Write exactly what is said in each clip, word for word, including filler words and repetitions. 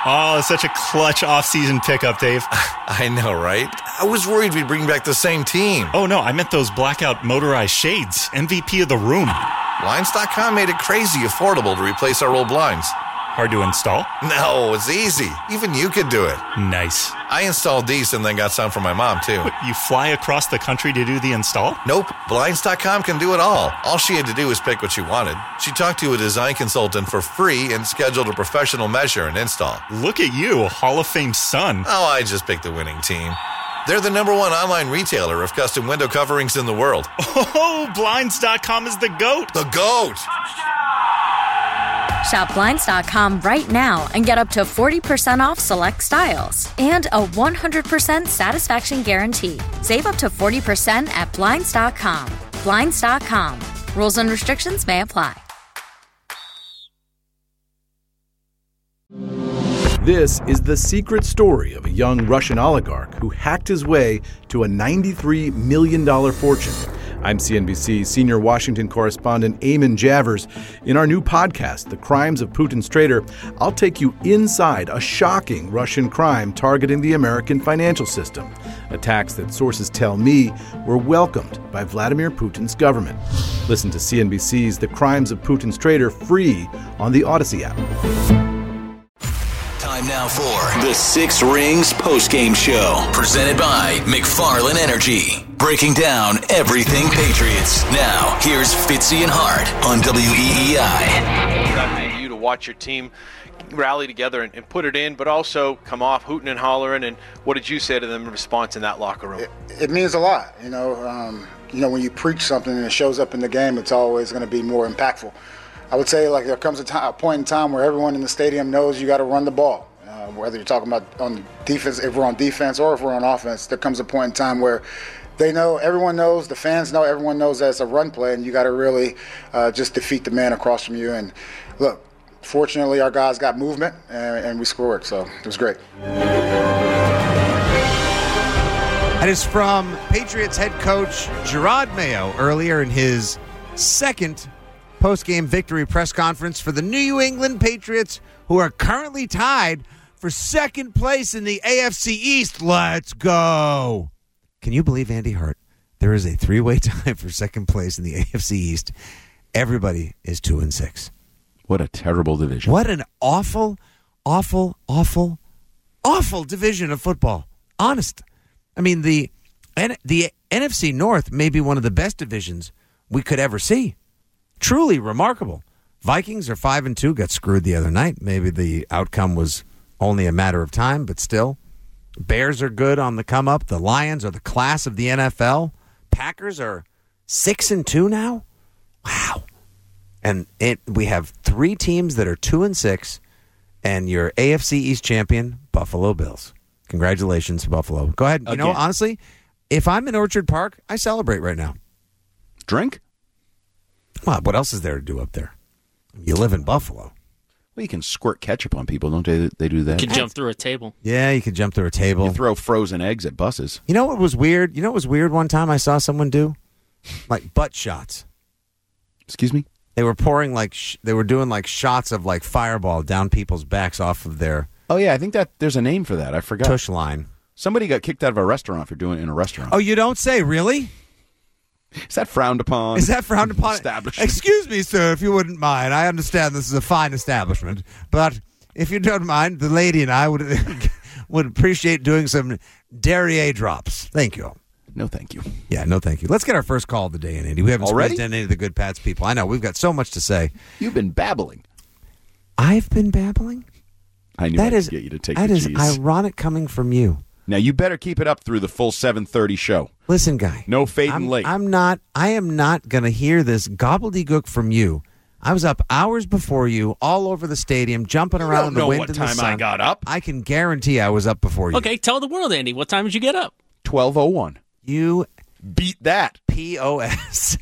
Oh, such a clutch off-season pickup, Dave. I know, right? I was worried we'd bring back the same team. Oh, no, I meant those blackout motorized shades. M V P of the room. Blinds dot com made it crazy affordable to replace our old blinds. Hard to install? No, it's easy. Even you could do it. Nice. I installed these and then got some for my mom, too. What, you fly across the country to do the install? Nope. Blinds dot com can do it all. All she had to do was pick what she wanted. She talked to a design consultant for free and scheduled a professional measure and install. Look at you, Hall of Fame son. Oh, I just picked the winning team. They're the number one online retailer of custom window coverings in the world. Oh, Blinds dot com is the GOAT. The GOAT! Shop Blinds dot com right now and get up to forty percent off select styles and a one hundred percent satisfaction guarantee. Save up to forty percent at Blinds dot com. Blinds dot com. Rules and restrictions may apply. This is the secret story of a young Russian oligarch who hacked his way to a ninety-three million dollars fortune. I'm C N B C senior Washington correspondent Eamon Javers. In our new podcast, The Crimes of Putin's Traitor, I'll take you inside a shocking Russian crime targeting the American financial system. Attacks that sources tell me were welcomed by Vladimir Putin's government. Listen to C N B C's The Crimes of Putin's Traitor free on the Odyssey app. Time now for the Six Rings postgame show, presented by McFarland Energy. Breaking down everything Patriots. Now, here's Fitzy and Hart on W E E I. You to watch your team rally together and, and put it in, but also come off hooting and hollering. And what did you say to them in response in that locker room? It, it means a lot. You know, um, you know, when you preach something and it shows up in the game, it's always going to be more impactful. I would say, like, there comes a, time, a point in time where everyone in the stadium knows you got to run the ball. Uh, whether you're talking about on defense, if we're on defense or if we're on offense, there comes a point in time where they know, everyone knows, the fans know, everyone knows that it's a run play, and you got to really uh, just defeat the man across from you. And look, fortunately, our guys got movement, and, and we scored, so it was great. That is from Patriots head coach Gerard Mayo earlier in his second post-game victory press conference for the New England Patriots, who are currently tied for second place in the A F C East. Let's go. Can you believe, Andy Hart, there is a three-way tie for second place in the A F C East? Everybody is two and six. What a terrible division. What an awful, awful, awful, awful division of football. Honest. I mean, the the N F C North may be one of the best divisions we could ever see. Truly remarkable. Vikings are five and two, got screwed the other night. Maybe the outcome was only a matter of time, but still. Bears are good on the come up. The Lions are the class of the N F L. Packers are six and two now. Wow. And it we have three teams that are two and six, and your A F C East champion, Buffalo Bills. Congratulations, Buffalo. Go ahead. You Again. know, honestly, if I'm in Orchard Park, I celebrate right now. Drink? Well, what else is there to do up there? You live in Buffalo. Well, you can squirt ketchup on people, don't they? They do that. You can jump through a table. Yeah, you could jump through a table. You throw frozen eggs at buses. You know what was weird? You know what was weird one time I saw someone do? Like butt shots. Excuse me? They were pouring like, sh- they were doing like shots of like Fireball down people's backs off of their Oh, yeah, I think that there's a name for that. I forgot. tush line. Somebody got kicked out of a restaurant for doing it in a restaurant. Oh, you don't say? Really? Is that frowned upon? Is that frowned upon? Establishment? Excuse me, sir, if you wouldn't mind. I understand this is a fine establishment, but if you don't mind, the lady and I would would appreciate doing some derriere drops. Thank you. No, thank you. Yeah, no, thank you. Let's get our first call of the day in, Andy. We haven't Already? squeezed in any of the Good Pats people. I know, we've got so much to say. You've been babbling. I've been babbling? I knew That I is, could get you to take that the is cheese. ironic coming from you. Now, you better keep it up through the full seven thirty show. Listen, guy. No fading I'm, late. I'm not, I am not going to hear this gobbledygook from you. I was up hours before you, all over the stadium, jumping You around don't in the know wind what and the time sun. I got up. I can guarantee I was up before you. Okay, tell the world, Andy. What time did you get up? twelve oh one. You beat that. P O S.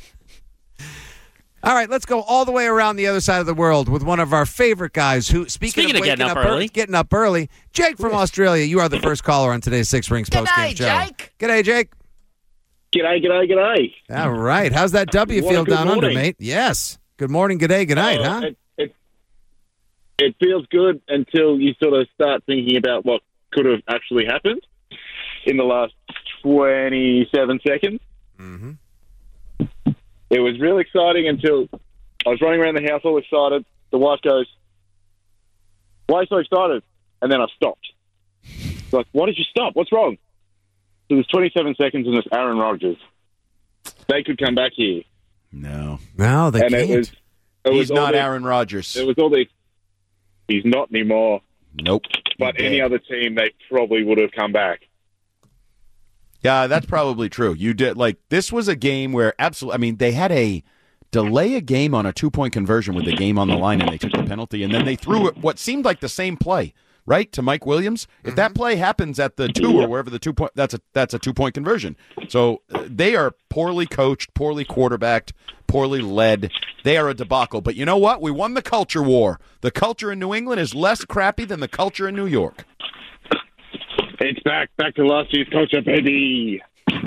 All right, let's go all the way around the other side of the world with one of our favorite guys who, speaking, Speaking of, of getting waking up early. ear- getting up early, Jake from Australia, you are the first caller on today's Six Rings postgame show. Jake. G'day, Jake. G'day, g'day, g'day. All right, how's that W What a feel good down under, morning. mate? Yes. Good morning, good day, good night, Uh, huh? It, it, it feels good until you sort of start thinking about what could have actually happened in the last twenty-seven seconds. Mm-hmm. It was real exciting until I was running around the house all excited. The wife goes, "Why are you so excited?" And then I stopped. Like, why did you stop? What's wrong? So there's twenty-seven seconds and it's Aaron Rodgers. They could come back here. No. No, they and can't. It was, it He's was all not the, Aaron Rodgers. It was all the... He's not anymore. Nope. But any other team, they probably would have come back. Yeah, that's probably true. You did like this was a game where absolutely. I mean, they had a delay a game on a two point conversion with the game on the line, and they took the penalty, and then they threw it, what seemed like the same play, right, to Mike Williams. If mm-hmm. that play happens at the two or wherever the two point, that's a that's a two point conversion. So uh, they are poorly coached, poorly quarterbacked, poorly led. They are a debacle. But you know what? We won the culture war. The culture in New England is less crappy than the culture in New York. It's back, back to last year's culture, baby.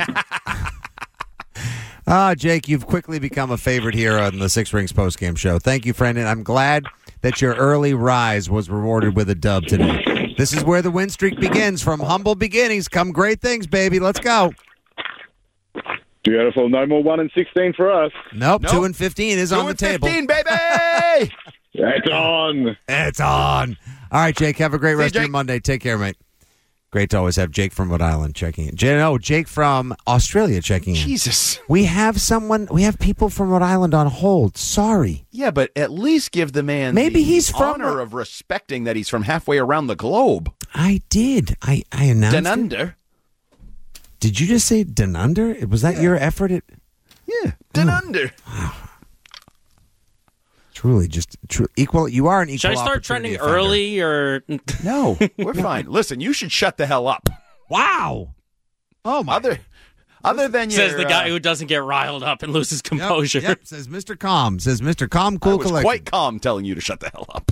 Ah, Jake, you've quickly become a favorite here on the Six Rings postgame show. Thank you, friend, and I'm glad that your early rise was rewarded with a dub today. This is where the win streak begins. From humble beginnings come great things, baby. Let's go. Beautiful. No more one and sixteen for us. Nope, nope. two and fifteen is two on the and table. fifteen, baby! It's on. It's on. All right, Jake, have a great See rest you, of your Monday. Take care, mate. Great to always have Jake from Rhode Island checking in. J- no, Jake from Australia checking in. Jesus. We have someone, we have people from Rhode Island on hold. Sorry. Yeah, but at least give the man Maybe the he's from honor of respecting that he's from halfway around the globe. I did. I, I announced Down under. It. Did you just say Denunder? Was that Yeah. your effort at... Yeah, down under. Truly, just tru- equal. You are an equal. Should I start opportunity trending offender. early or No, we're fine. Listen, you should shut the hell up. Wow. Oh my. Other, other than says your, the guy uh, who doesn't get riled up and loses Yep, composure? Yep, says Mister Calm. Says Mister Calm. Cool I was collection. quite calm telling you to shut the hell up.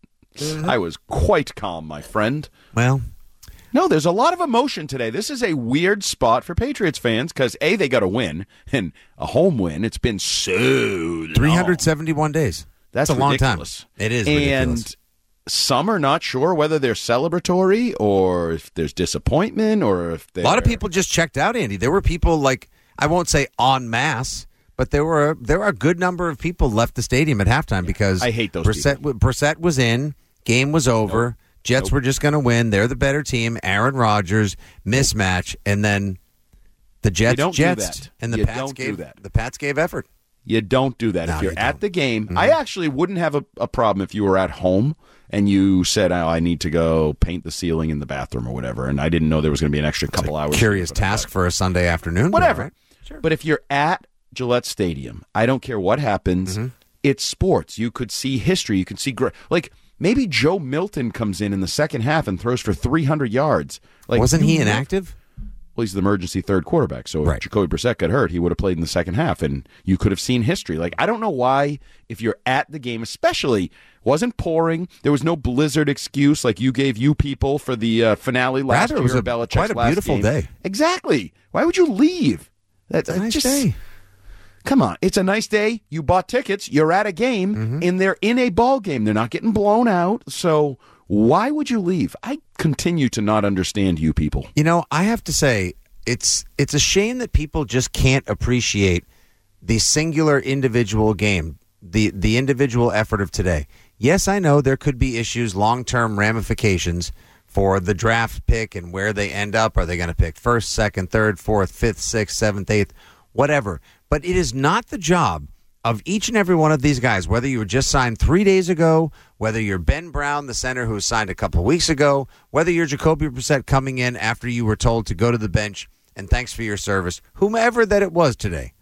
I was quite calm, my friend. Well, No, there's a lot of emotion today. This is a weird spot for Patriots fans because, A, they got a win, and a home win. It's been so long. three hundred seventy-one days. That's a long ridiculous. time. It is and ridiculous. Some are not sure whether they're celebratory or if there's disappointment or if A lot of people just checked out, Andy. There were people like, I won't say en masse, but there were there were a good number of people left the stadium at halftime because I hate those Brissett, people. Brissett was in, game was over, Nope. Jets Nope. were just going to win. They're the better team. Aaron Rodgers mismatch, and then the Jets don't do Jets that. and the You Pats don't do gave that. the Pats gave effort. You don't do that. No, if you're you at don't. the game, Mm-hmm. I actually wouldn't have a, a problem if you were at home and you said, oh, I need to go paint the ceiling in the bathroom or whatever, and I didn't know there was going to be an extra couple hours. Curious to do it. task for a Sunday afternoon. but Whatever. all right. Sure. But if you're at Gillette Stadium, I don't care what happens. Mm-hmm. It's sports. You could see history. You could see gr- like maybe Joe Milton comes in in the second half and throws for three hundred yards. Like Wasn't he you- inactive? Well, he's the emergency third quarterback. So Right. if Jacoby Brissett got hurt, he would have played in the second half, and you could have seen history. Like I don't know why, if you're at the game, especially wasn't pouring, there was no blizzard excuse like you gave you people for the uh, finale last Rather, it year. was a- Belichick's quite a last beautiful game. day. Exactly. Why would you leave? That's It's a nice just, day. Come on, it's a nice day. You bought tickets. You're at a game, Mm-hmm. and they're in a ball game. They're not getting blown out. So why would you leave? I continue to not understand you people. You know, I have to say, it's it's a shame that people just can't appreciate the singular individual game, the the individual effort of today. Yes, I know there could be issues, long-term ramifications for the draft pick and where they end up. Are they going to pick first, second, third, fourth, fifth, sixth, seventh, eighth, whatever? But it is not the job of each and every one of these guys, whether you were just signed three days ago, whether you're Ben Brown, the center who was signed a couple of weeks ago, whether you're Jacoby Brissett coming in after you were told to go to the bench and thanks for your service, whomever that it was today.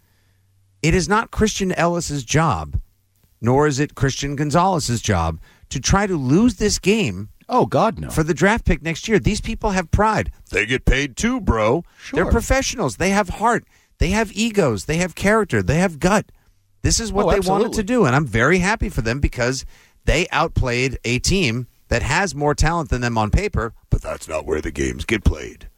It is not Christian Ellis's job, nor is it Christian Gonzalez's job to try to lose this game. Oh, God, no. For the draft pick next year. These people have pride. They get paid too, bro. Sure. They're professionals. They have heart. They have egos. They have character. They have gut. This is what Oh, they absolutely. wanted to do, and I'm very happy for them because they outplayed a team that has more talent than them on paper, but that's not where the games get played.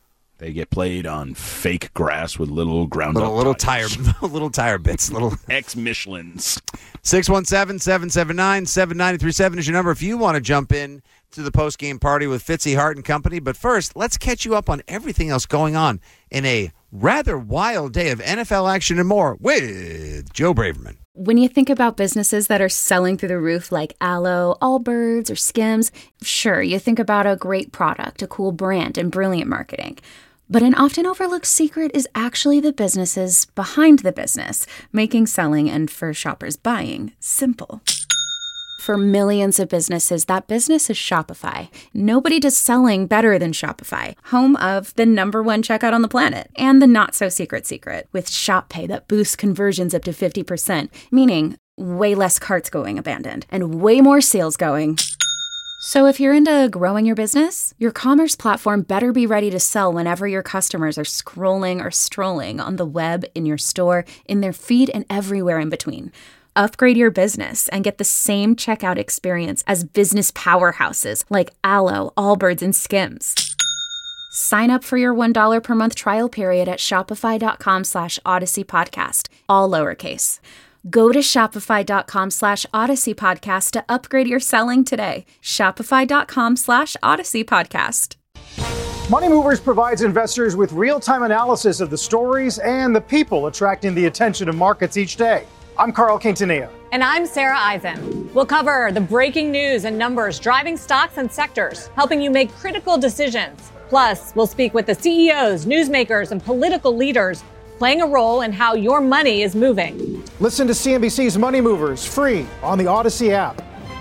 They get played on fake grass with little ground Little up little tires. tire little tire bits. Little ex-Michelins. six one seven, seven seven nine, seven nine three seven is your number if you want to jump in to the post-game party with Fitzy, Hart and Company. But first, let's catch you up on everything else going on in a rather wild day of N F L action and more with Joe Braverman. When you think about businesses that are selling through the roof like Aloe, Allbirds, or Skims, sure, you think about a great product, a cool brand, and brilliant marketing. But an often overlooked secret is actually the businesses behind the business, making selling and, for shoppers, buying simple. For millions of businesses, that business is Shopify. Nobody does selling better than Shopify, home of the number one checkout on the planet, and the not-so-secret secret, with Shop Pay that boosts conversions up to fifty percent, meaning way less carts going abandoned, and way more sales going. So if you're into growing your business, your commerce platform better be ready to sell whenever your customers are scrolling or strolling on the web, in your store, in their feed, and everywhere in between. Upgrade your business and get the same checkout experience as business powerhouses like Aloe, Allbirds, and Skims. Sign up for your one dollar per month trial period at shopify.com slash Odyssey Podcast, all lowercase. Go to shopify.com slash Odyssey Podcast to upgrade your selling today. Shopify.com slash Odyssey Podcast. Money Movers provides investors with real-time analysis of the stories and the people attracting the attention of markets each day. I'm Carl Quintanilla. And I'm Sarah Eisen. We'll cover the breaking news and numbers driving stocks and sectors, helping you make critical decisions. Plus, we'll speak with the C E Os, newsmakers, and political leaders playing a role in how your money is moving. Listen to C N B C's Money Movers free on the Odyssey app.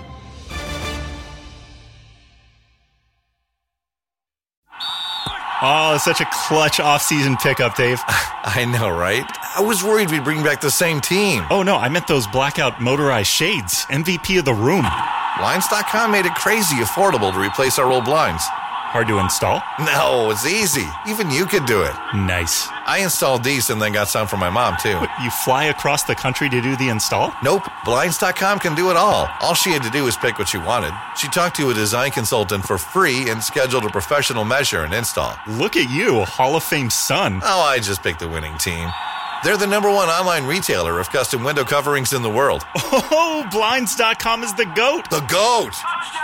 Oh, such a clutch off-season pickup, Dave. I know, right? I was worried we'd bring back the same team. Oh, no, I meant those blackout motorized shades. M V P of the room. Blinds dot com made it crazy affordable to replace our old blinds. Hard to install? No, it's easy. Even you could do it. Nice. I installed these and then got some for my mom, too. What, you fly across the country to do the install? Nope. Blinds dot com can do it all. All she had to do was pick what she wanted. She talked to a design consultant for free and scheduled a professional measure and install. Look at you, Hall of Fame son. Oh, I just picked the winning team. They're the number one online retailer of custom window coverings in the world. Oh, Blinds dot com is the GOAT. The GOAT!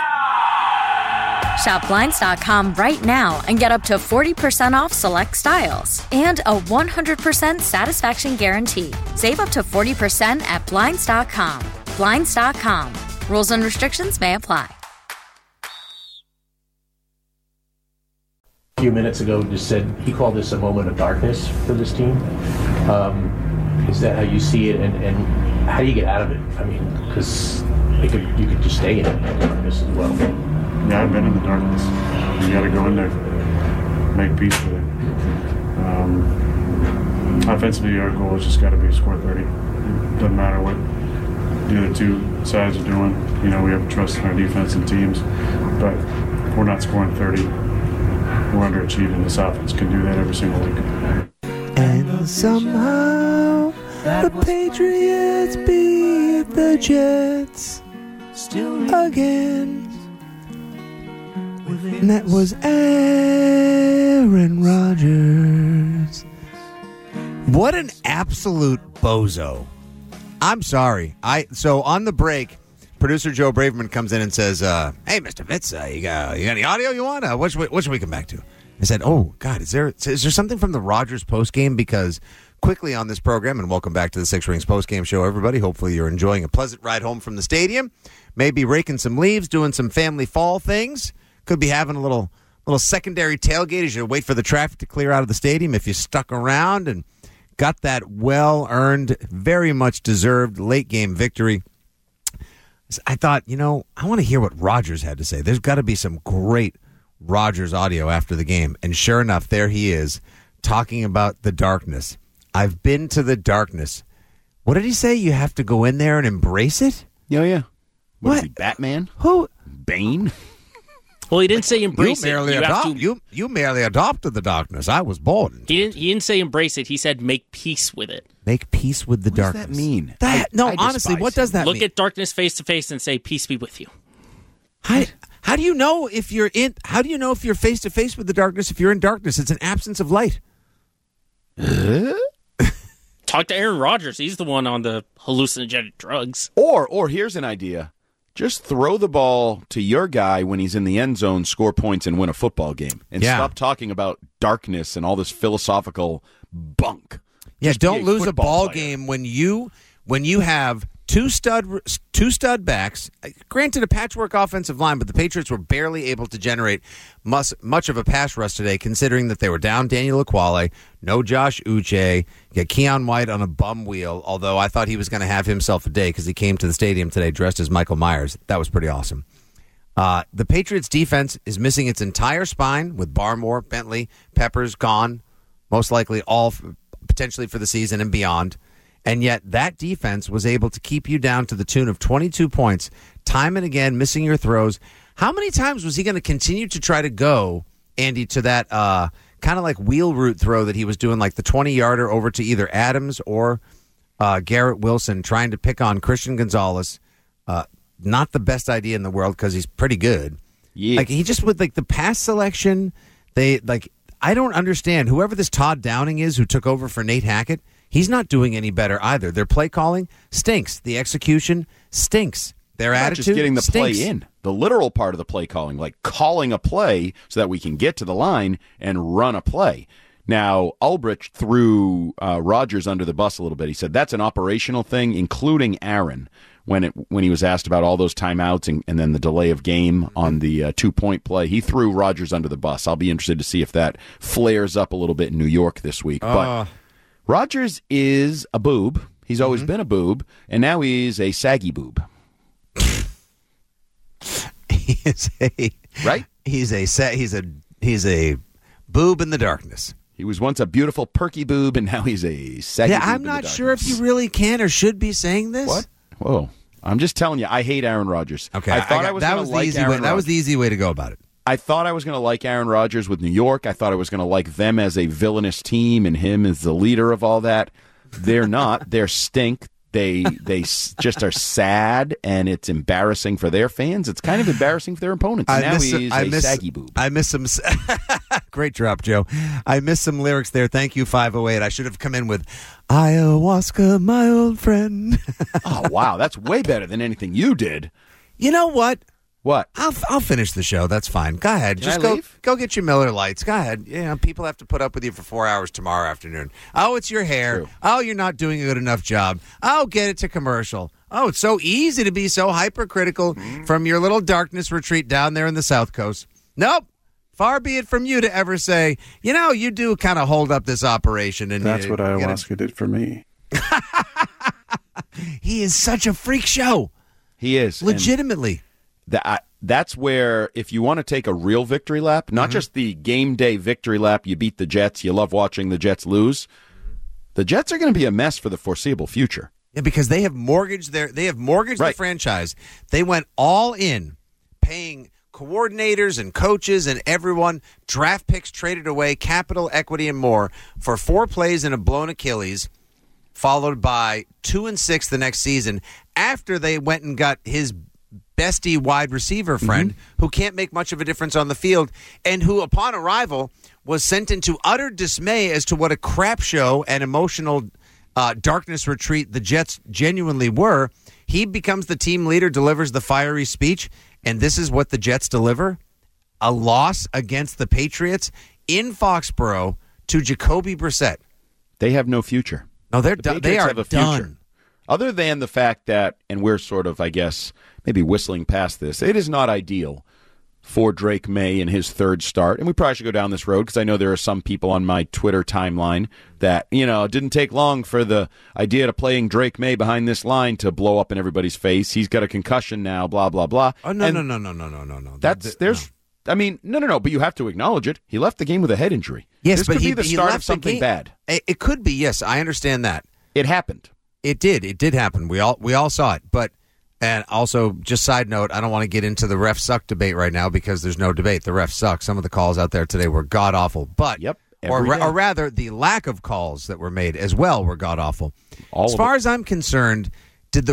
Shop Blinds dot com right now and get up to forty percent off select styles and a one hundred percent satisfaction guarantee. Save up to forty percent at Blinds dot com. Blinds dot com. Rules and restrictions may apply. A few minutes ago just said he called this a moment of darkness for this team. Um, is that how you see it, and, and how do you get out of it? I mean, because could, you could just stay in the darkness as well. Yeah, I've been in the darkness. You got to go in there, make peace with it. Um, offensively, our goal has just got to be score thirty. It doesn't matter what the other two sides are doing. You know, we have trust in our defense and teams, but if we're not scoring thirty, we're underachieving. This offense can do that every single week. And somehow the Patriots beat the Jets again. And that was Aaron Rodgers. What an absolute bozo. I'm sorry. I so on the break, producer Joe Braverman comes in and says, uh, "Hey, Mister Fitz, uh, you got you got any audio you want? Uh, what should we, what should we come back to?" I said, "Oh God, is there is there something from the Rodgers post game? Because quickly on this program, and welcome back to the Six Rings post game show, everybody. Hopefully you're enjoying a pleasant ride home from the stadium. Maybe raking some leaves, doing some family fall things. Could be having a little little secondary tailgate as you wait for the traffic to clear out of the stadium. If you stuck around and got that well-earned, very much deserved late-game victory." I thought, you know, I want to hear what Rodgers had to say. There's got to be some great Rodgers audio after the game. And sure enough, there he is talking about the darkness. I've been to the darkness. What did he say? You have to go in there and embrace it? Yeah, yeah. What, What? is he, Batman? Who? Bane? Well, he didn't say embrace you merely it. You, have adopt, to, you, you merely adopted the darkness. I was born. he didn't. He didn't say embrace it. He said make peace with it. Make peace with the What darkness. does that mean? That, I- no, I honestly, despise what does that Look mean? at darkness face to face and say peace be with you. I, How do you know if you're in? How do you know if you're face to face with the darkness? If you're in darkness, it's an absence of light. Talk to Aaron Rodgers. He's the one on the hallucinogenic drugs. Or, or here's an idea. Just throw the ball to your guy when he's in the end zone, score points, and win a football game. And Yeah. stop talking about darkness and all this philosophical bunk. Yeah, Just be don't lose a football ball player. game when you when you have two stud two stud backs. Granted, a patchwork offensive line, but the Patriots were barely able to generate much, much of a pass rush today, considering that they were down Daniel Ekuale, no Josh Uche, you got Keon White on a bum wheel, although I thought he was going to have himself a day because he came to the stadium today dressed as Michael Myers. That was pretty awesome. Uh, the Patriots' defense is missing its entire spine with Barmore, Bentley, Peppers gone, most likely all f- potentially for the season and beyond. And yet that defense was able to keep you down to the tune of twenty-two points, time and again, missing your throws. How many times was he going to continue to try to go, Andy, to that uh, kind of like wheel route throw that he was doing, like the twenty-yarder over to either Adams or uh, Garrett Wilson, trying to pick on Christian Gonzalez? Uh, not the best idea in the world because he's pretty good. Yeah. Like he just with like the pass selection, they like I don't understand. Whoever this Todd Downing is who took over for Nate Hackett, he's not doing any better either. Their play calling stinks. The execution stinks. Their Not attitude just getting the stinks. play in, the literal part of the play calling, like calling a play so that we can get to the line and run a play. Now, Ulbrich threw uh, Rodgers under the bus a little bit. He said that's an operational thing, including Aaron, when it when he was asked about all those timeouts and, and then the delay of game on the uh, two-point play. He threw Rodgers under the bus. I'll be interested to see if that flares up a little bit in New York this week. Uh. But Rodgers is a boob. He's always been a boob, and now he's a saggy boob. He is a right. He's a sa- he's a he's a boob in the darkness. He was once a beautiful perky boob, and now he's a saggy Yeah, boob I'm in the not darkness. sure if you really can or should be saying this. What? Whoa. I'm just telling you, I hate Aaron Rodgers. Okay, I thought I, got- was that going was to the like easy Aaron way. That was Rodgers. the easy way to go about it. I thought I was going to like Aaron Rodgers with New York. I thought I was going to like them as a villainous team and him as the leader of all that. They're not. They're stink. They they s- just are sad, and it's embarrassing for their fans. It's kind of embarrassing for their opponents. I now miss he's I a miss, saggy boob. I miss some. s- Great drop, Joe. I missed some lyrics there. Thank you, five oh eight. I should have come in with ayahuasca, my old friend. Oh, wow. That's way better than anything you did. You know what? What? I'll I'll finish the show. That's fine. Go ahead. Can Just I go leave? go get your Miller Lights. Go ahead. You know, people have to put up with you for four hours tomorrow afternoon. Oh, it's your hair. True. Oh, you're not doing a good enough job. Oh, get it to commercial. Oh, it's so easy to be so hypercritical Mm-hmm. from your little darkness retreat down there in the South Coast. Nope. Far be it from you to ever say, you know, you do kind of hold up this operation. And That's you, what you gotta- ayahuasca did for me. He is such a freak show. He is. And Legitimately. That, I, that's where, if you want to take a real victory lap, not Mm-hmm. just the game day victory lap, you beat the Jets, you love watching the Jets lose, the Jets are going to be a mess for the foreseeable future. Yeah, because they have mortgaged their they have mortgaged Right. the franchise. They went all in, paying coordinators and coaches and everyone, draft picks traded away, capital, equity, and more for four plays and a blown Achilles, followed by two and six the next season after they went and got his bestie wide receiver friend who can't make much of a difference on the field and who, upon arrival, was sent into utter dismay as to what a crap show and emotional uh, darkness retreat the Jets genuinely were. He becomes the team leader, delivers the fiery speech, and this is what the Jets deliver: a loss against the Patriots in Foxborough to Jacoby Brissett. They have no future. No, they're The done. They Patriots are have a done. future. Other than the fact that, and we're sort of, I guess, maybe whistling past this, it is not ideal for Drake May in his third start. And we probably should go down this road because I know there are some people on my Twitter timeline that, you know, it didn't take long for the idea of playing Drake May behind this line to blow up in everybody's face. He's got a concussion now, blah, blah, blah. Oh, no, And no, no, no, no, no, no, no. That's, Th- there's, I mean, no, no, no, but you have to acknowledge it. He left the game with a head injury. Yes, this but could he, be the he start left of something the game. bad. It, it could be, yes. I understand that. It happened. It did. It did happen. We all we all saw it. But and also, just side note, I don't want to get into the ref suck debate right now because there's no debate. The ref suck. Some of the calls out there today were god awful. But yep, or, every ra- day. or rather, the lack of calls that were made as well were god awful. All as of far it. as I'm concerned, did the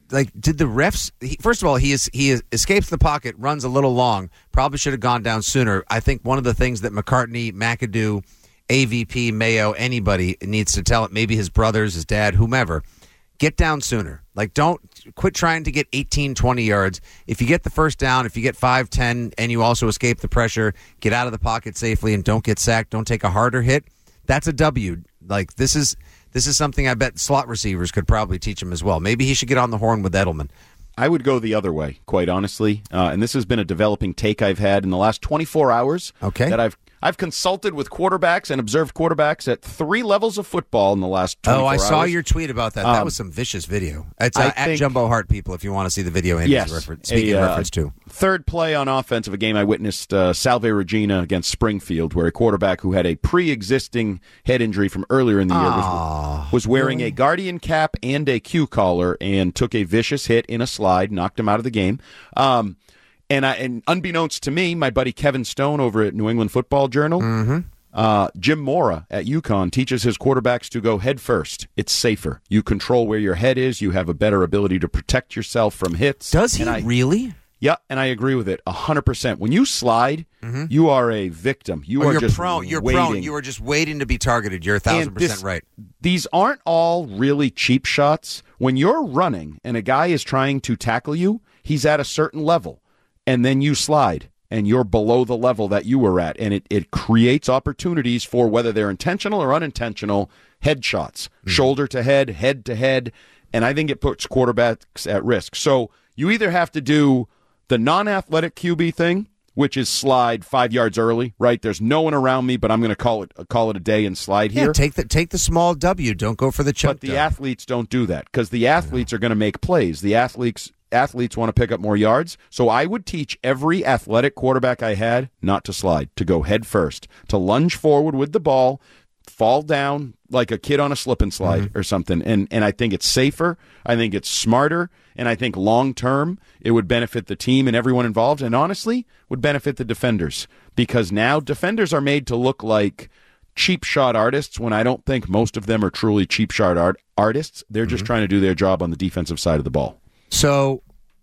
like, did the refs? He, first of all, he is he is, escapes the pocket, runs a little long. Probably should have gone down sooner. I think one of the things that McCartney, McAdoo, A V P, Mayo, anybody needs to tell it. Maybe his brothers, his dad, whomever. Get down sooner. Like, don't quit trying to get eighteen, twenty yards. If you get the first down, if you get five, ten, and you also escape the pressure, get out of the pocket safely and don't get sacked, don't take a harder hit, that's a W. Like, this is this is something I bet slot receivers could probably teach him as well. Maybe he should get on the horn with Edelman. I would go the other way, quite honestly. Uh, and this has been a developing take I've had in the last twenty-four hours. Okay. That I've I've consulted with quarterbacks and observed quarterbacks at three levels of football in the last twenty-four hours. Oh, I saw your tweet about that. That Um, was some vicious video. It's uh, I at think- Jumbo Heart, people, if you want to see the video. Andy's Yes. refer- speaking A, of uh, reference to. Third play on offense of a game I witnessed, uh, Salve Regina against Springfield, where a quarterback who had a pre-existing head injury from earlier in the year was, was wearing a guardian cap and a cue collar and took a vicious hit in a slide, knocked him out of the game. Um, and, I, and unbeknownst to me, my buddy Kevin Stone over at New England Football Journal, Mm-hmm. Uh, Jim Mora at UConn teaches his quarterbacks to go head first. It's safer. You control where your head is. You have a better ability to protect yourself from hits. Does he And I- really? Yeah, and I agree with it one hundred percent. When you slide, you are a victim. You Oh, are you're just prone. You're waiting. prone. You are just waiting to be targeted. You're a thousand And this- percent right. These aren't all really cheap shots. When you're running and a guy is trying to tackle you, he's at a certain level, and then you slide, and you're below the level that you were at, and it, it creates opportunities for, whether they're intentional or unintentional, headshots, shoulder to head, head to head, and I think it puts quarterbacks at risk. So you either have to do the non-athletic Q B thing, which is slide five yards early, right? There's no one around me, but I'm going to call it call it a day and slide Yeah, here. take the take the small W. Don't go for the choke. But the athletes don't do that because the athletes are going to make plays. The athletes athletes want to pick up more yards. So I would teach every athletic quarterback I had not to slide, to go head first, to lunge forward with the ball, fall down like a kid on a slip and slide Mm-hmm. or something. And and I think it's safer. I think it's smarter. And I think long term it would benefit the team and everyone involved. And honestly, would benefit the defenders because now defenders are made to look like cheap shot artists when I don't think most of them are truly cheap shot art- artists. They're just trying to do their job on the defensive side of the ball. So,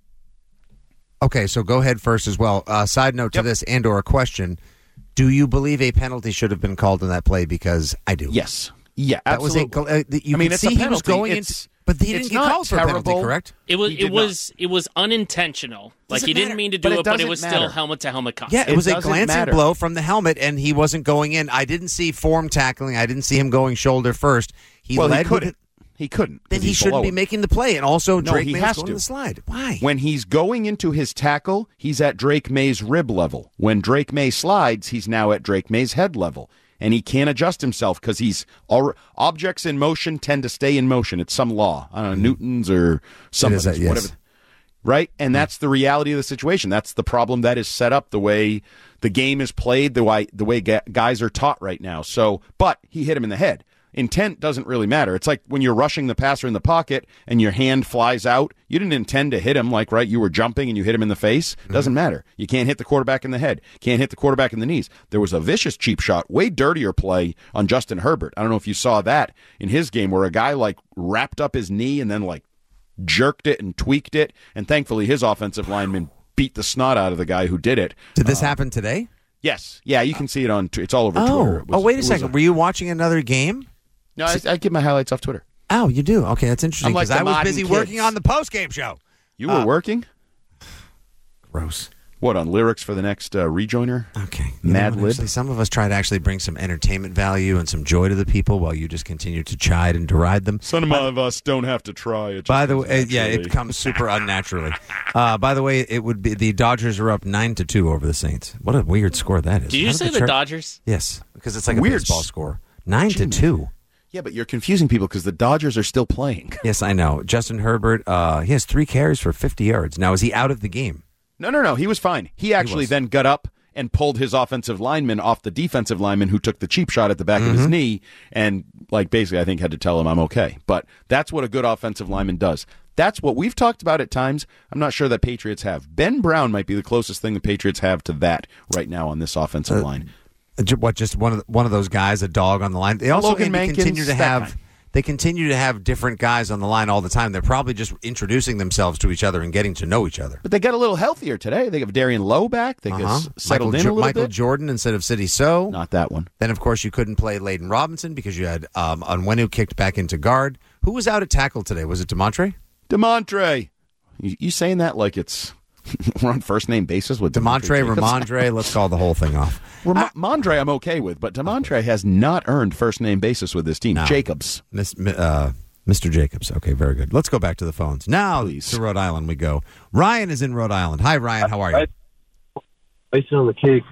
okay, so go ahead first as well. Uh, side note to this and or a question. Do you believe a penalty should have been called in that play? Because I do. Yes. Yeah, That was a, absolutely. uh, you I mean, could it's see a he was penalty. going It's- into, but he it's didn't get not called for a penalty, terrible. correct? It was He it did was it was unintentional. Like Doesn't he didn't matter. mean to But do it it, but it doesn't was matter. still helmet to helmet contact. Yeah, it, It was a doesn't glancing matter. blow from the helmet, and he wasn't going in. I didn't see form tackling. I didn't see him going shoulder first. He well, he led with couldn't. it. He couldn't. Then 'cause he he's shouldn't below be him. making the play. And also, No, Drake he May has going to. to the slide. Why? When he's going into his tackle, he's at Drake May's rib level. When Drake May slides, he's now at Drake May's head level. And he can't adjust himself because he's al- objects in motion tend to stay in motion. It's some law. I don't know, Newton's or something. is that, yes. Whatever. Right? And that's the reality of the situation. That's the problem that is set up the way the game is played, the way the way ga- guys are taught right now. So, but he hit him in the head. Intent doesn't really matter. It's like when you're rushing the passer in the pocket and your hand flies out. You didn't intend to hit him, like, right? You were jumping and you hit him in the face. Doesn't matter. You can't hit the quarterback in the head. Can't hit the quarterback in the knees. There was a vicious cheap shot, way dirtier play on Justin Herbert. I don't know if you saw that in his game where a guy, like, wrapped up his knee and then, like, jerked it and tweaked it. And thankfully his offensive lineman beat the snot out of the guy who did it. Did this happen today? Yes. Yeah, you can see it on, it's all over Oh, Twitter. It was- oh, wait it a was second. Were you watching another game? No, I, I get my highlights off Twitter. Oh, you do? Okay, that's interesting I'm like because the I was modern busy kids. working on the post-game show. You were Uh, working? Gross. What, on lyrics for the next uh, rejoiner? Okay. Mad You know, Lib? actually, some of us try to actually bring some entertainment value and some joy to the people while you just continue to chide and deride them. Some of us don't have to try. It By the way, uh, yeah, it comes super unnaturally. Uh, by the way, it would be the Dodgers are up nine to two over the Saints. What a weird score that is. Did you How say the Char- Dodgers? Yes, because it's like a Weird baseball s- score. Nine to two. Yeah, but you're confusing people because the Dodgers are still playing. Yes, I know. Justin Herbert, uh, he has three carries for fifty yards. Now, is he out of the game? No, no, no. He was fine. He actually was. then got up and pulled his offensive lineman off the defensive lineman who took the cheap shot at the back of his knee and, like, basically, I think had to tell him I'm okay. But that's what a good offensive lineman does. That's what we've talked about at times. I'm not sure that Patriots have. Ben Brown might be the closest thing the Patriots have to that right now on this offensive Uh, line. Uh, ju- What, just one of the, one of those guys, a dog on the line? They also Logan maybe Mankins, continue to that have kind. they continue to have different guys on the line all the time. They're probably just introducing themselves to each other and getting to know each other. But they got a little healthier today. They have Darian Lowe back. They Uh-huh. uh settled Michael, in jo- a little Michael bit. Jordan instead of City So. Not that one. Then, of course, you couldn't play Layden Robinson because you had um, Onwenu kicked back into guard. Who was out at tackle today? Was it DeMontre? DeMontre. You, you saying that like it's we're on first name basis with DeMontre, DeMontre Ramondre. Let's call the whole thing off. Ramondre, I'm okay with, but DeMontre has not earned first name basis with this team. No. Jacobs. Miss, uh, Mister Jacobs. Okay, very good. Let's go back to the phones. Now Please. to Rhode Island we go. Ryan is in Rhode Island. Hi, Ryan. How are you? Icing on the cake.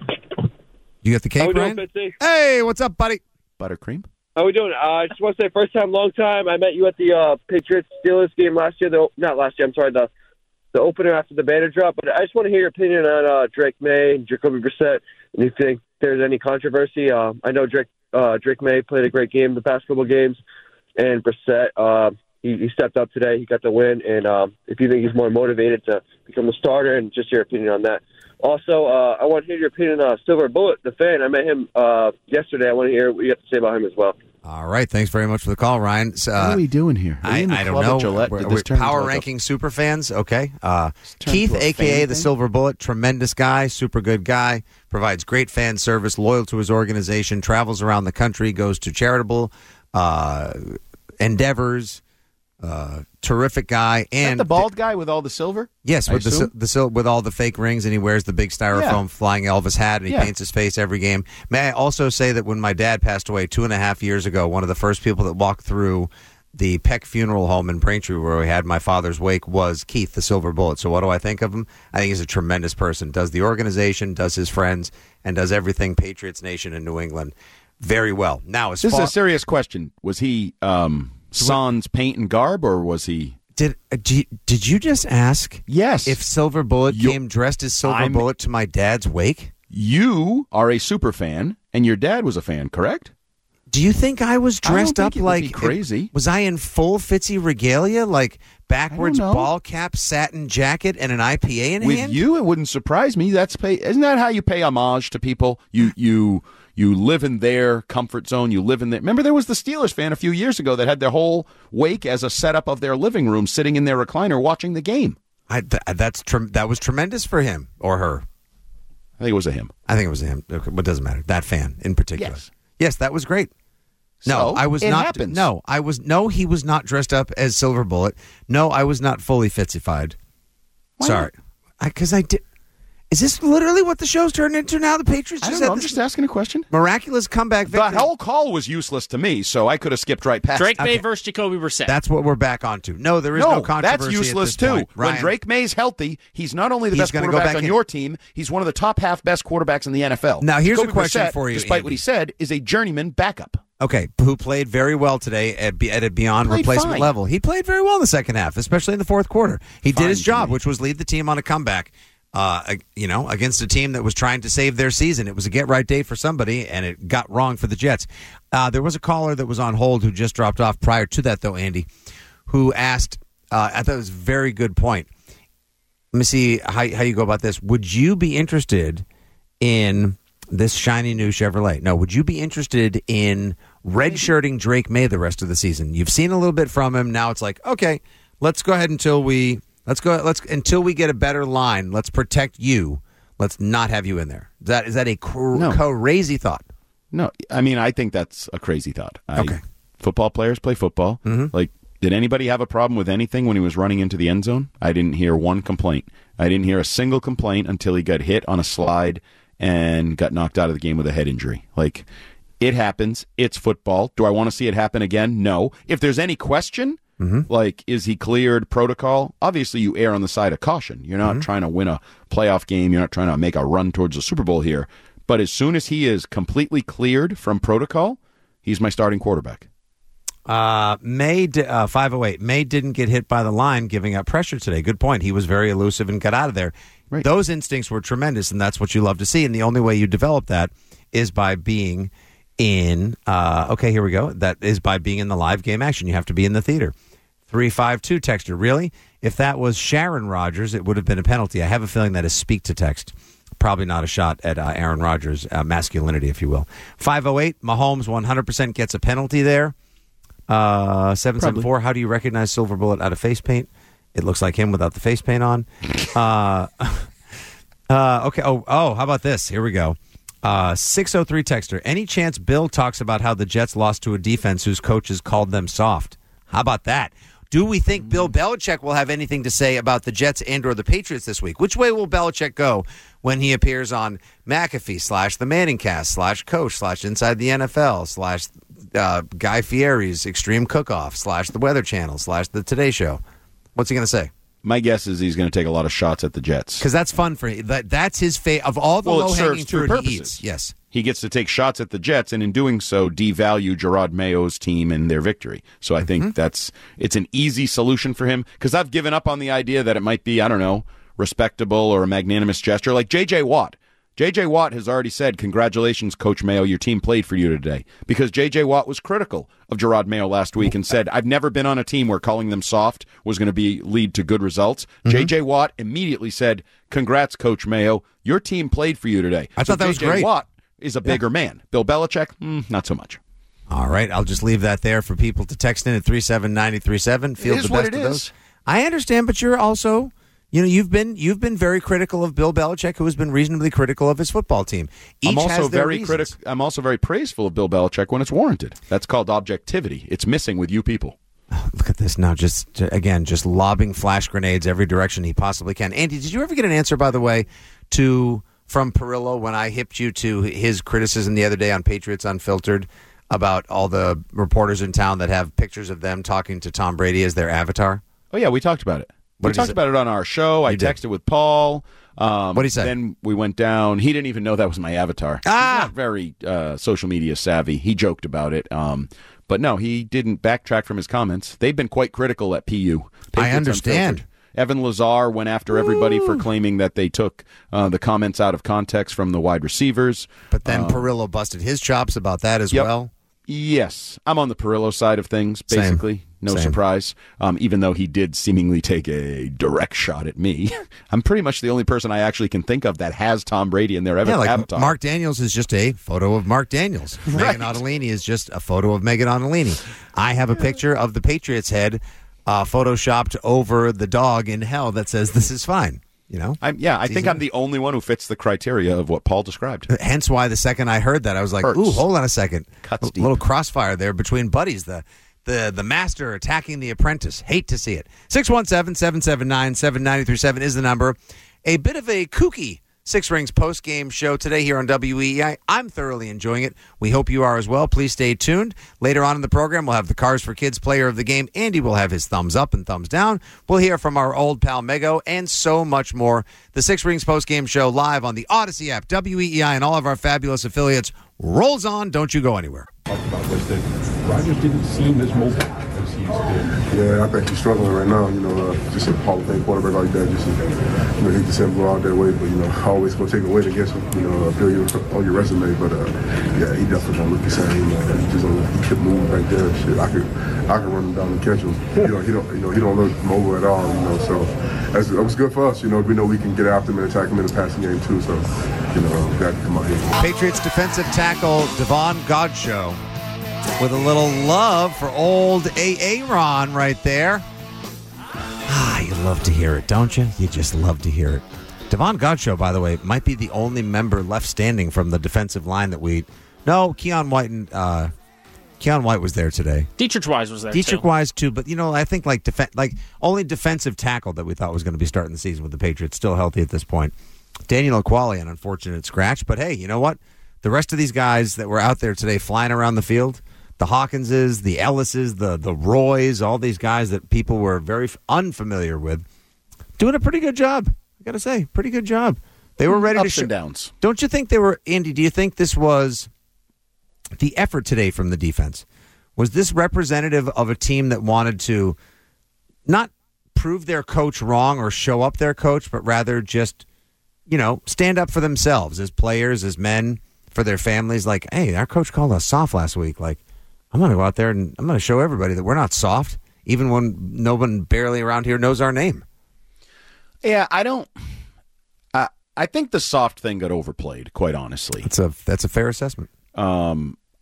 You got the cake, How we Ryan? doing, Fitzy? Hey, what's up, buddy? Buttercream. How we doing? Uh, I just want to say, first time, long time. I met you at the uh, Patriots Steelers game last year. The, not last year. I'm sorry. The the opener after the banner drop. But I just want to hear your opinion on uh, Drake May and Jacoby Brissett. And you think there's any controversy? Uh, I know Drake uh, Drake May played a great game the past couple games, and Brissett uh, he, he stepped up today. He got the win. And um, if you think he's more motivated to become a starter, and just your opinion on that. Also, uh, I want to hear your opinion on uh, Silver Bullet, the fan. I met him uh, yesterday. I want to hear what you have to say about him as well. All right. Thanks very much for the call, Ryan. Uh, what are we doing here? Are we I, in the I don't club at know. Gillette? We're, Did we're this turn into power like a- ranking super fans. Okay. Uh, turn Keith, into a a k a fan the thing? Silver Bullet, tremendous guy, super good guy, provides great fan service, loyal to his organization, travels around the country, goes to charitable uh, endeavors. Uh, terrific guy. Is And that the bald guy with all the silver? Yes, I with the, assume? sil- the sil- with all the fake rings, and he wears the big styrofoam Yeah. flying Elvis hat, and he Yeah. paints his face every game. May I also say that when my dad passed away two and a half years ago, one of the first people that walked through the Peck Funeral Home in Braintree, where we had my father's wake, was Keith, the Silver Bullet. So what do I think of him? I think he's a tremendous person. Does the organization, does his friends, and does everything Patriots Nation in New England very well. Now, as This far is a serious question. Was he um, sans paint and garb, or was he? Did uh, did did you just ask? Yes. If Silver Bullet came dressed as Silver I'm- Bullet to my dad's wake? You are a super fan, and your dad was a fan, correct? Do you think I was I don't dressed think up it would like be crazy? Was I in full Fitzy regalia, like backwards know. ball cap, satin jacket, and an I P A in With hand? you, it wouldn't surprise me. That's pay. Isn't that how you pay homage to people? You you you live in their comfort zone. You live in their. Remember, there was the Steelers fan a few years ago that had their whole wake as a setup of their living room, sitting in their recliner watching the game. I, th- that's trem- that was tremendous for him or her. I think it was a him. I think it was a him. Okay, but it doesn't matter. That fan in particular. Yes. Yes, that was great. No, So, I was it not. happens. No, I was. No, he was not dressed up as Silver Bullet. No, I was not fully Fitzified. Why Sorry, because I, did. Is this literally what the show's turned into now? The Patriots I just don't know. had I'm this just asking a question. miraculous comeback The victory. whole call was useless to me, so I could have skipped right past. Drake it. May versus Jacoby Brissett. That's what we're back onto. No, there is no, No, controversy. that's useless at this too. point. When Ryan, Drake May's healthy, he's not only the He's best gonna go quarterback back on in- your team, he's one of the top half best quarterbacks in the N F L. Now, here's a Jacoby question Brissett, for you, despite Andy. what he said, is a journeyman backup. Okay, who played very well today at, be- at a beyond Played replacement fine. level. He played very well in the second half, especially in the fourth quarter. He Fine did his to job, me. which was lead the team on a comeback. Uh, ag- you know, against a team that was trying to save their season. It was a get-right day for somebody, and it got wrong for the Jets. Uh, there was a caller that was on hold who just dropped off prior to that, though, Andy, who asked, uh, I thought it was a very good point. Let me see how, how you go about this. Would you be interested in this shiny new Chevrolet? No, would you be interested in redshirting Drake May the rest of the season? You've seen a little bit from him. Now it's like, okay, let's go ahead until we let's go let's until we get a better line. Let's protect you. Let's not have you in there. Is that is that a cr- No. crazy thought? No, I mean I think that's a crazy thought. I, Okay. Football players play football. Mhm. Like, did anybody have a problem with anything when he was running into the end zone? I didn't hear one complaint. I didn't hear a single complaint until he got hit on a slide and got knocked out of the game with a head injury. Like, it happens. It's football. Do I want to see it happen again? No. If there's any question, like, is he cleared protocol? Obviously, you err on the side of caution. You're not trying to win a playoff game. You're not trying to make a run towards the Super Bowl here. But as soon as he is completely cleared from protocol, he's my starting quarterback. Uh, May di- uh, five oh eight. May didn't get hit by the line, giving up pressure today. Good point. He was very elusive and got out of there. Right. Those instincts were tremendous, and that's what you love to see. And the only way you develop that is by being in. Uh, okay, here we go. That is by being in the live game action. You have to be in the theater. Three five two texter. Really? If that was Sharon Rodgers, it would have been a penalty. I have a feeling that is speak to text. Probably not a shot at uh, Aaron Rodgers' uh, masculinity, if you will. five oh eight. Mahomes one hundred percent gets a penalty there. Uh, seven seven four, how do you recognize Silver Bullet out of face paint? It looks like him without the face paint on. Uh, uh, okay. Oh, oh, how about this? Here we go. Uh, six oh three texter. Any chance Bill talks about how the Jets lost to a defense whose coaches called them soft? How about that? Do we think Bill Belichick will have anything to say about the Jets and or the Patriots this week? Which way will Belichick go when he appears on McAfee slash the Manning Cast slash Coach slash Inside the N F L slash uh, Guy Fieri's Extreme Cook-Off slash the Weather Channel slash the Today Show? What's he going to say? My guess is he's going to take a lot of shots at the Jets. Because that's fun for him. That, that's his fa- of all the well, low-hanging fruit purposes. he eats. Yes. He gets to take shots at the Jets, and in doing so, devalue Gerard Mayo's team and their victory. So I think mm-hmm. that's it's an easy solution for him, because I've given up on the idea that it might be, I don't know, respectable or a magnanimous gesture. Like J J. Watt. J J. Watt has already said, congratulations, Coach Mayo, your team played for you today. Because J J. Watt was critical of Gerard Mayo last week and said, I've never been on a team where calling them soft was going to be lead to good results. Mm-hmm. J J. Watt immediately said, congrats, Coach Mayo, your team played for you today. I so thought that J J. was great. Watt is a bigger yeah. man. Bill Belichick, mm, not so much. All right, I'll just leave that there for people to text in at three seven nine three seven. Field It is the what best it of is. those. I understand, but you're also, you know, you've been you've been very critical of Bill Belichick, who has been reasonably critical of his football team. Each I'm also has their very reasons. critical. I'm also very praiseful of Bill Belichick when it's warranted. That's called objectivity. It's missing with you people. Look at this now, just again, just lobbing flash grenades every direction he possibly can. Andy, did you ever get an answer, by the way, to from Perillo when I hipped you to his criticism the other day on Patriots Unfiltered about all the reporters in town that have pictures of them talking to Tom Brady as their avatar? Oh, yeah, we talked about it. What we did he talked say? about it on our show. I You did. texted with Paul. Um, What did he say? Then we went down. He didn't even know that was my avatar. Ah! He's not very uh, social media savvy. He joked about it. Um, but no, he didn't backtrack from his comments. They've been quite critical at P U. I Patriots understand. Unfiltered. Evan Lazar went after everybody for claiming that they took uh, the comments out of context from the wide receivers. But then Um, Perillo busted his chops about that as Yep. well. Yes. I'm on the Perillo side of things, Same. basically. No Same. surprise. Um, even though he did seemingly take a direct shot at me. I'm pretty much the only person I actually can think of that has Tom Brady in their ev- Yeah, like avatar. Mark Daniels is just a photo of Mark Daniels. Right. Megan Ottolini is just a photo of Megan Ottolini. I have a picture of the Patriots head uh, photoshopped over the dog in hell that says this is fine. You know? I'm, yeah, I It's think easy. I'm the only one who fits the criteria of what Paul described. Hence why the second I heard that, I was like, Hurts. ooh, hold on a second. Cuts a deep. little crossfire there between buddies. The the the master attacking the apprentice. Hate to see it. six one seven, seven seven nine, seven nine three seven is the number. A bit of a kooky Six Rings post-game show today here on W E E I. I'm thoroughly enjoying it. We hope you are as well. Please stay tuned. Later on in the program, we'll have the Cars for Kids player of the game. Andy will have his thumbs up and thumbs down. We'll hear from our old pal Mego and so much more. The Six Rings post-game show live on the Odyssey app, W E E I, and all of our fabulous affiliates rolls on. Don't you go anywhere. Talked about was that Rodgers didn't seem as mobile as he used to. Yeah, I think he's struggling right now. You know, uh, just a Hall of Fame quarterback like that, just, uh, you know, hate to see him go out that way, but, you know, always going to take a weight against him, you know, uh, build your, on your resume. But, uh, yeah, he definitely don't look the same. Uh, he just don't, he kept moving right there. Shit, I could, I could run him down and catch him. You know, he don't, you know, he don't look mobile at all, you know, so that's, that was good for us. You know, we know we can get after him and attack him in the passing game, too, so, you know, we got to come out here. Patriots defensive tackle Devon Godchaux with a little love for old Aaron right there. Ah, you love to hear it, don't you? You just love to hear it. Devon Godchaux, by the way, might be the only member left standing from the defensive line that we... No, Keon White and... Uh, Keon White was there today. Dietrich Wise was there, Dietrich too. Wise, too. But, you know, I think, like, def- like only defensive tackle that we thought was going to be starting the season with the Patriots, still healthy at this point. Daniel Aquali, an unfortunate scratch. But, hey, you know what? The rest of these guys that were out there today flying around the field, the Hawkinses, the Ellises, the, the Roys, all these guys that people were very f- unfamiliar with, doing a pretty good job. I got to say, pretty good job. They were ready to Ups show. and downs. Don't you think they were, Andy, do you think this was the effort today from the defense? Was this representative of a team that wanted to not prove their coach wrong or show up their coach, but rather just, you know, stand up for themselves as players, as men, for their families? Like, hey, our coach called us soft last week. Like, I'm going to go out there and I'm going to show everybody that we're not soft, even when no one barely around here knows our name. Yeah, I don't... Uh, I think the soft thing got overplayed, quite honestly. That's a, that's a fair assessment. Um,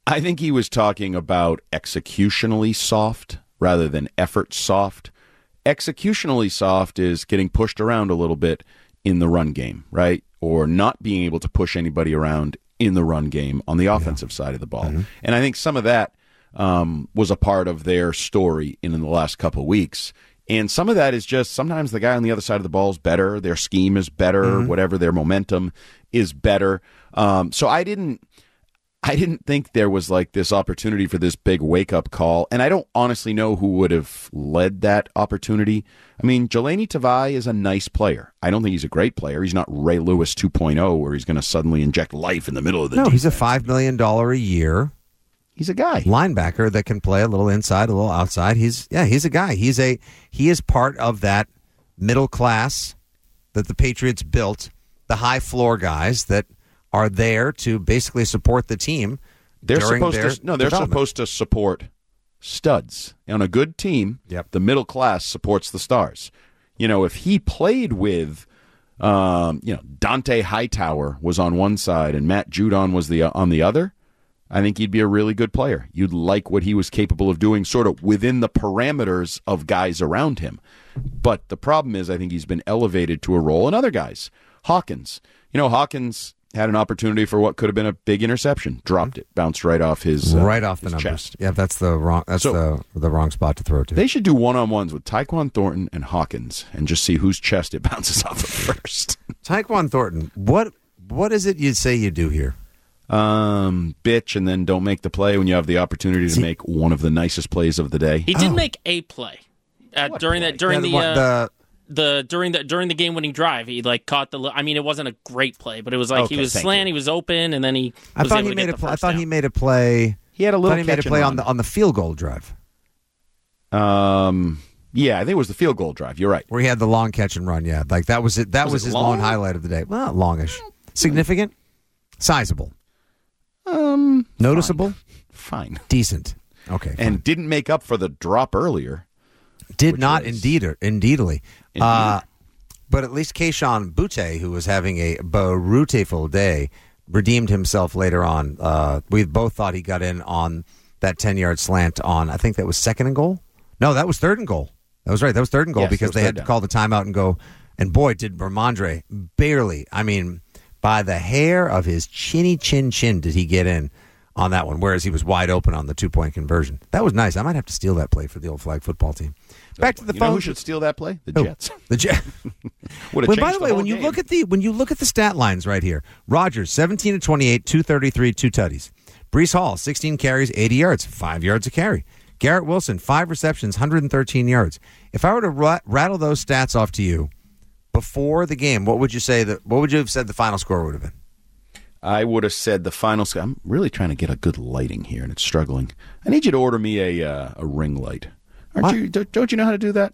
I think he was talking about executionally soft rather than effort soft. Executionally soft is getting pushed around a little bit in the run game, right? Or not being able to push anybody around in the run game on the offensive yeah. side of the ball. Mm-hmm. And I think some of that um, was a part of their story in, in the last couple of weeks. And some of that is just sometimes the guy on the other side of the ball is better, their scheme is better, mm-hmm. whatever, their momentum is better. Um, so I didn't I didn't think there was like this opportunity for this big wake-up call, and I don't honestly know who would have led that opportunity. I mean, Jelani Tavai is a nice player. I don't think he's a great player. He's not Ray Lewis two point oh where he's going to suddenly inject life in the middle of the No, defense. He's a five million dollars a year. He's a guy. Linebacker that can play a little inside, a little outside. He's yeah, he's a guy. He's a he is part of that middle class that the Patriots built, the high floor guys that are there to basically support the team. They're during supposed their to no, they're supposed to support studs. On a good team, yep. the middle class supports the stars. You know, if he played with um, you know, Dante Hightower was on one side and Matt Judon was the uh, on the other, I think he'd be a really good player. You'd like what he was capable of doing sort of within the parameters of guys around him. But the problem is I think he's been elevated to a role in other guys. Hawkins. You know, Hawkins had an opportunity for what could have been a big interception. Dropped it. Bounced right off his uh, Right off the his numbers. chest. Yeah, that's the wrong that's So- the the wrong spot to throw to. They should do one-on-ones with Tyquan Thornton and Hawkins and just see whose chest it bounces off of first. Tyquan Thornton, what what is it you'd say you do here? Um, bitch, and then don't make the play when you have the opportunity to make one of the nicest plays of the day. He did make a play uh, during that during Yeah, the, what, uh, the- the during the during the game winning drive. He like caught the. I mean, it wasn't a great play, but it was like Okay, he was thank slant, he was open, and then he. I was thought able he to made get a the play. I first thought down. he made a play. He had a I little thought he made a catch and play on run. the on the field goal drive. Um, yeah, I think it was the field goal drive. You're right. Where he had the long catch and run, yeah. Like that was it that was, Was it his long? lone highlight of the day. Well, not longish. Significant? Sizable. Um, Noticeable? Fine. Decent. Okay. And didn't make up for the drop earlier. Did not indeed indeedly. Uh, but at least Keyshawn Butte, who was having a beautiful day, redeemed himself later on. Uh, we both thought he got in on that ten-yard slant on, I think that was second and goal? No, that was third and goal. That was right. That was third and goal Yes, because it was they third had to down. call the timeout and go. And boy, did Ramondre barely, I mean, by the hair of his chinny chin chin did he get in on that one, whereas he was wide open on the two-point conversion. That was nice. I might have to steal that play for the old flag football team. Back to the You phone. know who should steal that play? The Who? Jets. The Jets. Would have Well, changed by the way, whole when you game. look at the when you look at the stat lines right here, Rodgers seventeen to twenty-eight, two thirty-three, two tutties. Brees Hall sixteen carries, eighty yards, five yards a carry. Garrett Wilson five receptions, one hundred thirteen yards. If I were to ra- rattle those stats off to you before the game, what would you say that? What would you have said the final score would have been? I would have said the final score. I'm really trying to get a good lighting here, and it's struggling. I need you to order me a uh, a ring light. Aren't What? you? Don't, don't you know how to do that?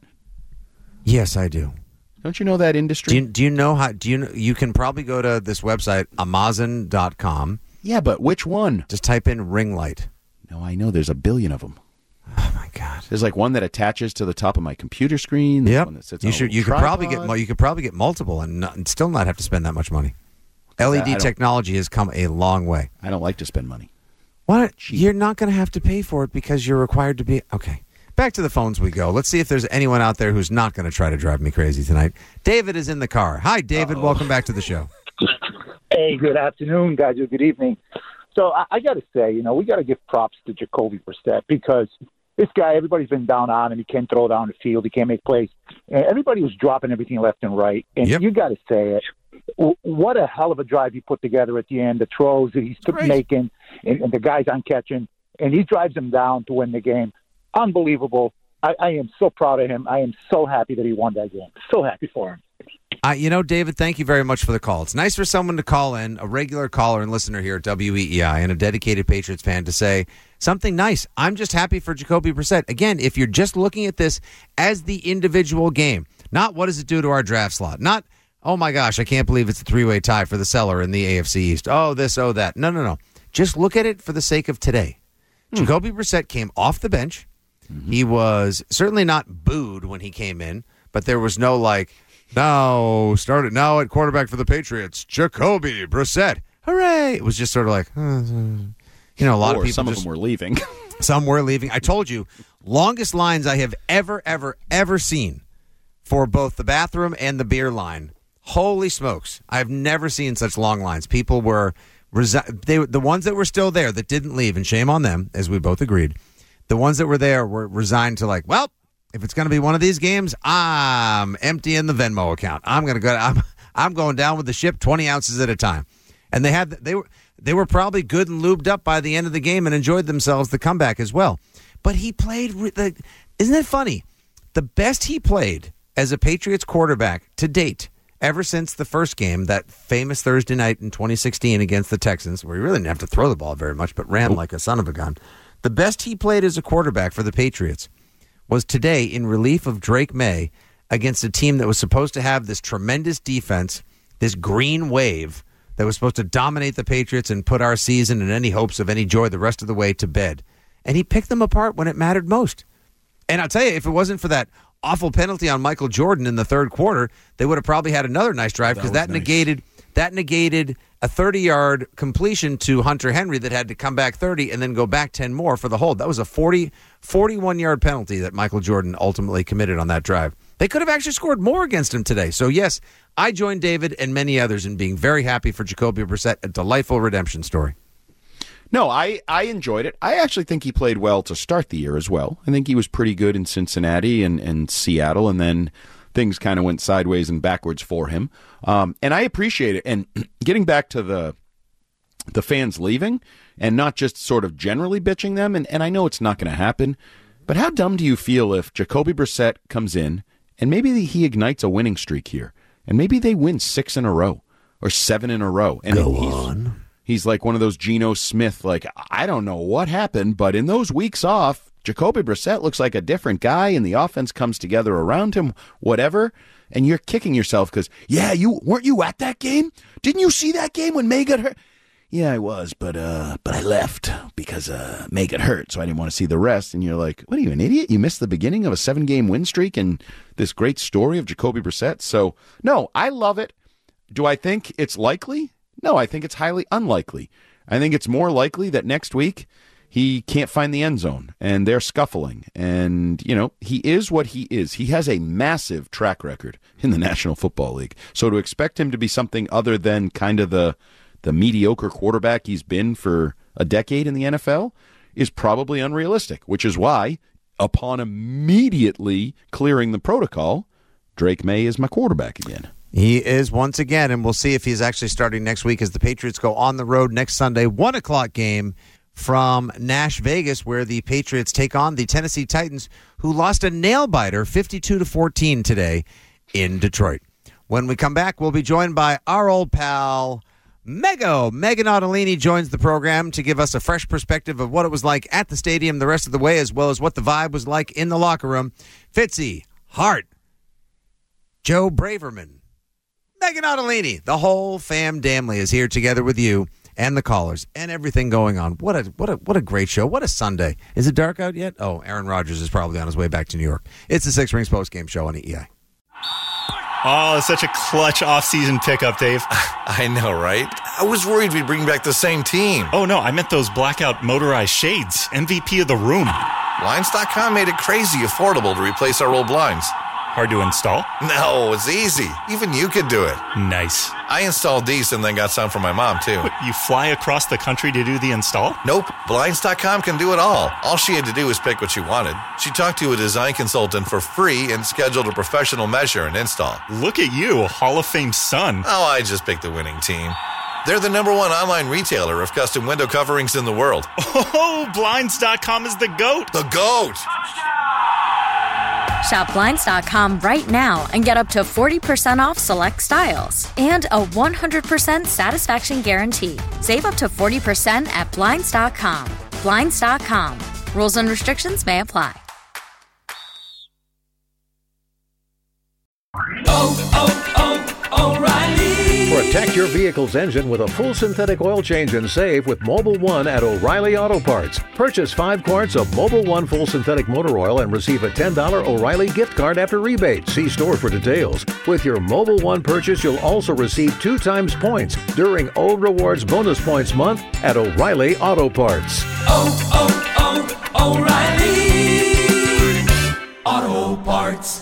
Yes, I do. Don't you know that industry? Do you, do you know how? Do you know, you can probably go to this website amazon dot com. Yeah, but which one? Just type in ring light. No, I know. There's a billion of them. Oh my God! There's like one that attaches to the top of my computer screen. There's Yep. one that sits You on a should. little You could probably get. tripod. mul- You could probably get multiple and, not, and still not have to spend that much money. L E I D don't- technology has come a long way. I don't like to spend money. What? You're not going to have to pay for it because you're required to be. Okay. Back to the phones we go. Let's see if there's anyone out there who's not going to try to drive me crazy tonight. David is in the car. Hi, David. Welcome back to the show. Hey, good afternoon, guys, or good evening. So I, I got to say, you know, we got to give props to Jacoby Brissett because this guy, everybody's been down on him. He can't throw down the field. He can't make plays. And everybody was dropping everything left and right. And Yep. you got to say it. W- What a hell of a drive he put together at the end, the throws that he's making, and, and the guys on catching. And he drives them down to win the game. Unbelievable. I, I am so proud of him. I am so happy that he won that game. So happy for him. Uh, you know, David, thank you very much for the call. It's nice for someone to call in, a regular caller and listener here at W E E I, and a dedicated Patriots fan to say something nice. I'm just happy for Jacoby Brissett. Again, if you're just looking at this as the individual game, not what does it do to our draft slot, not, oh my gosh, I can't believe it's a three-way tie for the seller in the A F C East. Oh, this, oh, that. No, no, no. Just look at it for the sake of today. Hmm. Jacoby Brissett came off the bench. Mm-hmm. He was certainly not booed when he came in, but there was no like, now started now at quarterback for the Patriots, Jacoby Brissett. Hooray! It was just sort of like, uh, You know, a lot or of people some just, of them were leaving. Some were leaving. I told you, longest lines I have ever, ever, ever seen for both the bathroom and the beer line. Holy smokes. I've never seen such long lines. People were, resi- they, the ones that were still there that didn't leave, and shame on them, as we both agreed, the ones that were there were resigned to like, well, if it's going to be one of these games, I'm emptying the Venmo account. I'm going to go, I'm, I'm going down with the ship twenty ounces at a time. And they had, they were, They were probably good and lubed up by the end of the game and enjoyed themselves the comeback as well. But he played, the, isn't it funny? The best he played as a Patriots quarterback to date, ever since the first game, that famous Thursday night in twenty sixteen against the Texans, where he really didn't have to throw the ball very much, but ran like a son of a gun. The best he played as a quarterback for the Patriots was today in relief of Drake May against a team that was supposed to have this tremendous defense, this green wave, that was supposed to dominate the Patriots and put our season and any hopes of any joy the rest of the way to bed. And he picked them apart when it mattered most. And I'll tell you, if it wasn't for that awful penalty on Michael Jordan in the third quarter, they would have probably had another nice drive because that, that nice. negated that negated a thirty-yard completion to Hunter Henry that had to come back thirty and then go back ten more for the hold. That was a forty, forty-one-yard penalty that Michael Jordan ultimately committed on that drive. They could have actually scored more against him today. So, yes, I join David and many others in being very happy for Jacoby Brissett, a delightful redemption story. No, I, I enjoyed it. I actually think he played well to start the year as well. I think he was pretty good in Cincinnati and, and Seattle, and then things kind of went sideways and backwards for him. Um, and I appreciate it. And getting back to the the fans leaving and not just sort of generally bitching them, and, and I know it's not going to happen, but how dumb do you feel if Jacoby Brissett comes in and maybe he ignites a winning streak here, and maybe they win six in a row or seven in a row. And Go he's, on. He's like one of those Geno Smith, like, I don't know what happened, but in those weeks off, Jacoby Brissett looks like a different guy, and the offense comes together around him, whatever, and you're kicking yourself because, yeah, you weren't you at that game? Didn't you see that game when May got hurt? Yeah, I was, but uh, but I left because uh, May got hurt, so I didn't want to see the rest. And you're like, what are you, an idiot? You missed the beginning of a seven-game win streak and this great story of Jacoby Brissett. So, no, I love it. Do I think it's likely? No, I think it's highly unlikely. I think it's more likely that next week he can't find the end zone and they're scuffling. And, you know, he is what he is. He has a massive track record in the National Football League. So to expect him to be something other than kind of the the mediocre quarterback he's been for a decade in the N F L is probably unrealistic, which is why, upon immediately clearing the protocol, Drake May is my quarterback again. He is once again, and we'll see if he's actually starting next week as the Patriots go on the road next Sunday, one o'clock game from Nash Vegas, where the Patriots take on the Tennessee Titans, who lost a nail-biter fifty-two to fourteen today in Detroit. When we come back, we'll be joined by our old pal, Mego. Megan Ottolini joins the program to give us a fresh perspective of what it was like at the stadium the rest of the way, as well as what the vibe was like in the locker room. Fitzy, Hart, Joe Braverman, Megan Ottolini, the whole fam damly is here together with you and the callers and everything going on. What a what a what a great show. What a Sunday. Is it dark out yet? Oh, Aaron Rodgers is probably on his way back to New York. It's the Six Rings postgame show on E E I. Oh, such a clutch off-season pickup, Dave. I know, right? I was worried we'd bring back the same team. Oh, no, I meant those blackout motorized shades. M V P of the room. Blinds dot com made it crazy affordable to replace our old blinds. Hard to install? No, it's easy. Even you could do it. Nice. I installed these and then got some for my mom, too. What, you fly across the country to do the install? Nope. Blinds dot com can do it all. All she had to do was pick what she wanted. She talked to a design consultant for free and scheduled a professional measure and install. Look at you, a Hall of Fame son. Oh, I just picked the winning team. They're the number one online retailer of custom window coverings in the world. Oh, Blinds dot com is the GOAT. The GOAT! Shop Blinds dot com right now and get up to forty percent off select styles and a one hundred percent satisfaction guarantee. Save up to forty percent at Blinds dot com. Blinds dot com. Rules and restrictions may apply. Oh, oh, oh, O'Reilly. For a Protect your vehicle's engine with a full synthetic oil change and save with Mobil one at O'Reilly Auto Parts. Purchase five quarts of Mobil one full synthetic motor oil and receive a ten dollars O'Reilly gift card after rebate. See store for details. With your Mobil one purchase, you'll also receive two times points during O Rewards Bonus Points Month at O'Reilly Auto Parts. Oh, oh, oh, O'Reilly Auto Parts.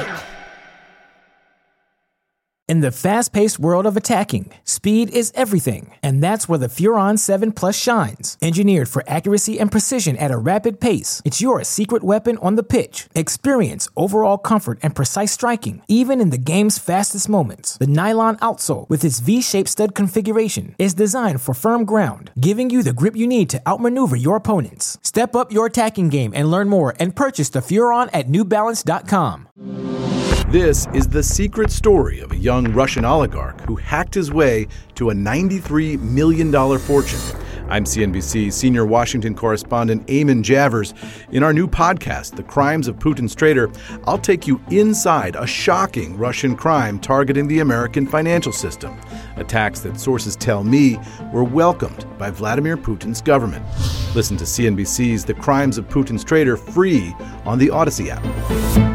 In the fast-paced world of attacking, speed is everything, and that's where the Furon seven Plus shines. Engineered for accuracy and precision at a rapid pace, it's your secret weapon on the pitch. Experience overall comfort and precise striking, even in the game's fastest moments. The nylon outsole, with its V-shaped stud configuration, is designed for firm ground, giving you the grip you need to outmaneuver your opponents. Step up your attacking game and learn more and purchase the Furon at new balance dot com. This is the secret story of a young Russian oligarch who hacked his way to a ninety-three million dollars fortune. I'm C N B C senior Washington correspondent Eamon Javers. In our new podcast, The Crimes of Putin's Traitor, I'll take you inside a shocking Russian crime targeting the American financial system. Attacks that sources tell me were welcomed by Vladimir Putin's government. Listen to C N B C's The Crimes of Putin's Traitor free on the Odyssey app.